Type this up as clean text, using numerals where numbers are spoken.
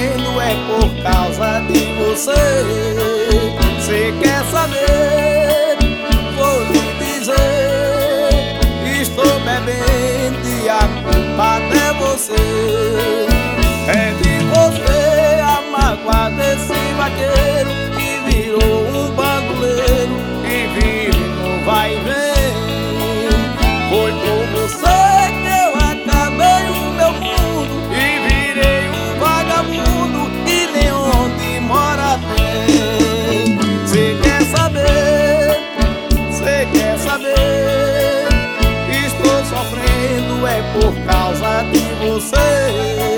sofrendo é por causa de você. Cê quer saber? Vou lhe dizer. Estou bebendo e a culpa é você. É de você a mágoa desse vaqueiro que virou um bandoleiro e vive no vai e vem. Foi por você que eu acabei o meu mundo e virei um vagabundo e nem onde mora tem. Cê quer saber? Cê quer saber? Estou sofrendo é por causa de você.